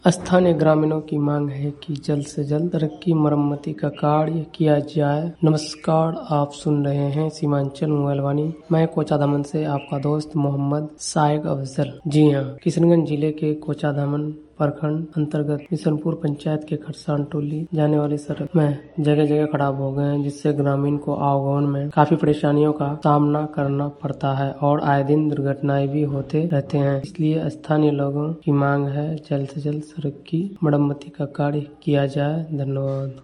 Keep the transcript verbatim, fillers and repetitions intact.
स्थानीय ग्रामीणों की मांग है कि जल्द से जल्द सड़क मरम्मती का कार्य किया जाए। नमस्कार, आप सुन रहे हैं सीमांचल मोबाइल वाणी। मैं कोचाधामन से आपका दोस्त मोहम्मद साइग अफजल। जी हां, किशनगंज जिले के कोचाधामन प्रखंड अंतर्गत किशनपुर पंचायत के खरसान टोली जाने वाली सड़क में जगह जगह खराब हो गए हैं, जिससे ग्रामीण को आवागमन में काफी परेशानियों का सामना करना पड़ता है और आए दिन दुर्घटनाएं भी होते रहते हैं। इसलिए स्थानीय लोगों की मांग है जल्द से जल्द सड़क की मरम्मती का कार्य किया जाए। धन्यवाद।